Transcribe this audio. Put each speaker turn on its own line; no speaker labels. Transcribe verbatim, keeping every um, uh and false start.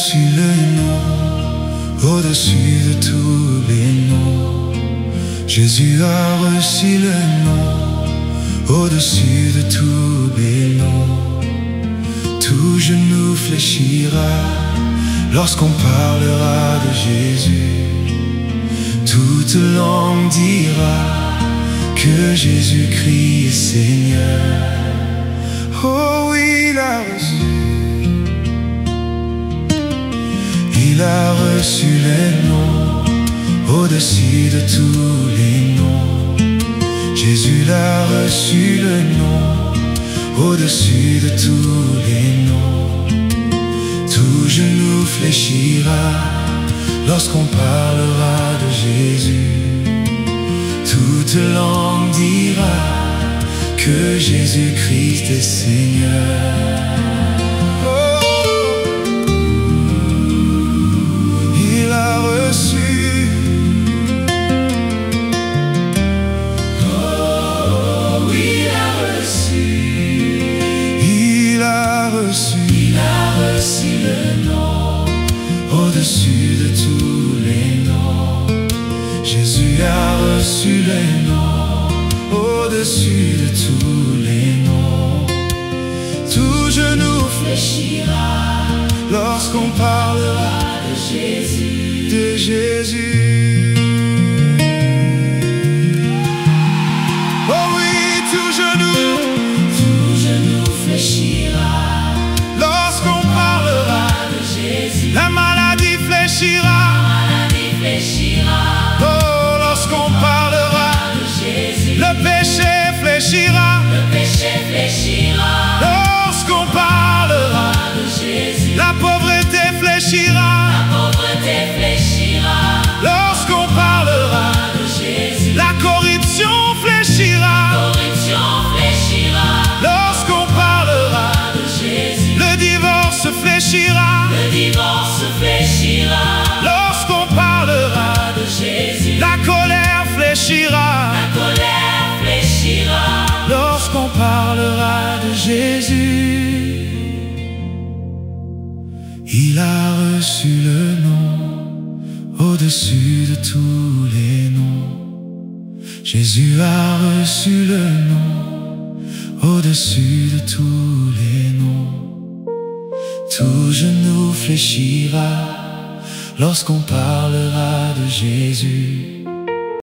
reçu le nom au-dessus de tous les noms. Jésus a reçu le nom au-dessus de tous les noms. Tout genou fléchira lorsqu'on parlera de Jésus. Toute langue dira que Jésus-Christ est Seigneur. Oh oui, il a reçu, il a reçu le nom au-dessus de tous les noms. Jésus l'a reçu le nom au-dessus de tous les noms. Tout genou fléchira lorsqu'on parlera de Jésus. Toute langue dira que Jésus-Christ est Seigneur. Oh, il a reçu.
Oh, il a reçu.
Il a reçu.
Il a reçu le nom
Au-dessus de tous les noms. Jésus a reçu le nom au-dessus de tous les noms. Tout genou
fléchira
lorsqu'on parlera
de Jésus.
de Jésus. Oh oui, tout genou,
Tout genou fléchira
lorsqu'on parlera
de Jésus.
la maladie fléchira.
Maladie fléchira
Oh, lorsqu'on parlera
de Jésus.
le péché fléchira.
Le péché fléchira
Lorsqu'on parlera
de Jésus.
la pauvreté fléchira.
La pauvreté fléchira
Lorsqu'on parlera
de Jésus.
la corruption fléchira.
Corruption fléchira
Lorsqu'on parlera
de Jésus.
le divorce fléchira.
Le divorce fléchira
Lorsqu'on parlera
de Jésus.
la colère fléchira.
La colère fléchira
Lorsqu'on parlera de Jésus. Il a reçu le nom au-dessus de tous les noms. Jésus a reçu le nom au-dessus de tous les noms. Tout genou fléchira lorsqu'on parlera de Jésus.